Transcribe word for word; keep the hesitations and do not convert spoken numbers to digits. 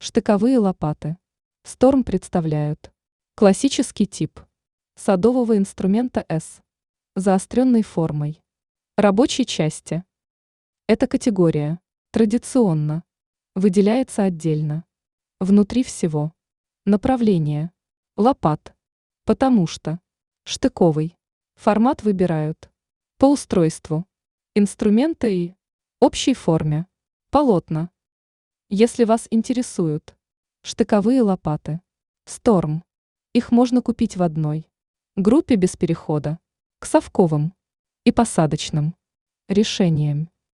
Штыковые лопаты. Storm представляют классический тип садового инструмента S, заостренной формой, рабочей части. Эта категория традиционно выделяется отдельно, внутри всего. Направление лопат, потому что штыковый формат выбирают по устройству инструмента и общей форме полотна. Если вас интересуют штыковые лопаты Storm, их можно купить в одной группе без перехода к совковым и посадочным решениям.